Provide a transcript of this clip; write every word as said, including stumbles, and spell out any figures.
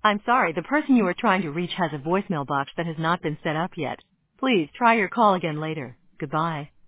I'm sorry, the person you are trying to reach has a voicemail box that has not been set up yet. Please try your call again later. Goodbye.